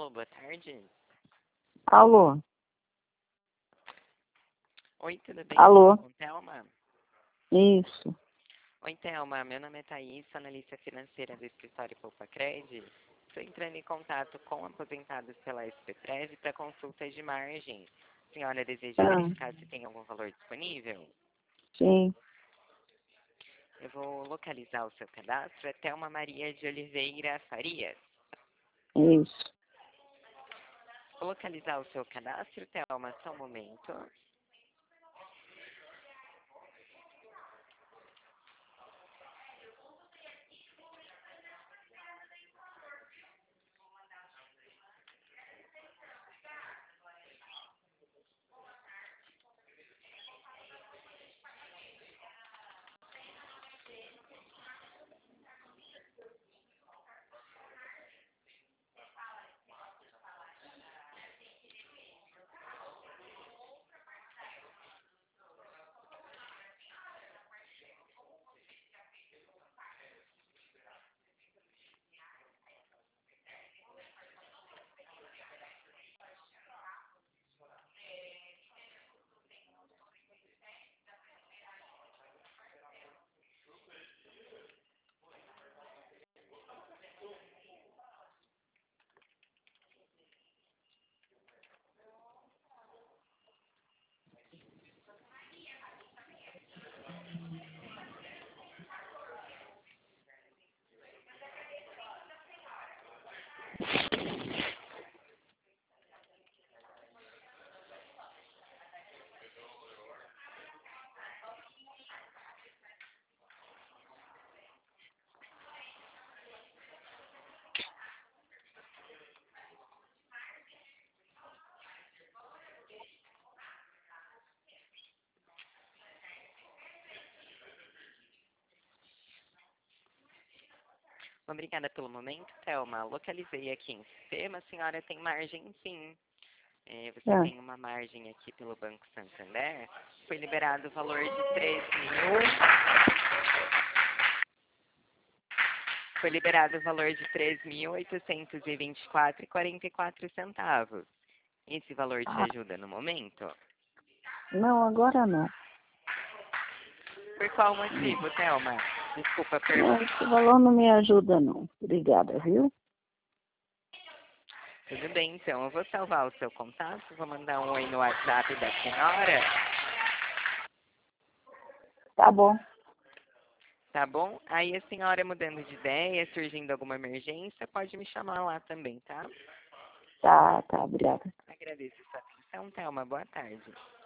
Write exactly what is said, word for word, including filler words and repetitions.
Alô, boa tarde. Alô? Oi, tudo bem? Alô? Com Thelma? Isso. Oi, Thelma. Meu nome é Thaís, sou analista financeira do escritório Poupa Cred. Estou entrando em contato com aposentados pela S P Prev para consultas de margem. A senhora deseja Ah, verificar se tem algum valor disponível? sim. Eu vou localizar o seu cadastro. É Thelma Maria de Oliveira Farias. Isso. Vou localizar o seu cadastro, Thelma, só um momento. Obrigada pelo momento, Thelma. Localizei aqui em sistema. A senhora tem margem, sim. É, você Ah, tem uma margem aqui pelo Banco Santander. Foi liberado o valor de três mil. Foi liberado o valor de três mil oitocentos e vinte e quatro reais e quarenta e quatro centavos. Esse valor te ah, ajuda no momento? não, agora não. Por qual motivo, Thelma? Desculpa a Não, pergunta. esse valor não me ajuda, não. Obrigada, viu? Tudo bem, então. Eu vou salvar o seu contato. Vou mandar um oi no WhatsApp da senhora. Tá bom. Tá bom? Aí a senhora mudando de ideia, surgindo alguma emergência, pode me chamar lá também, tá? Tá, tá, obrigada. Agradeço a sua atenção, Thelma. Boa tarde.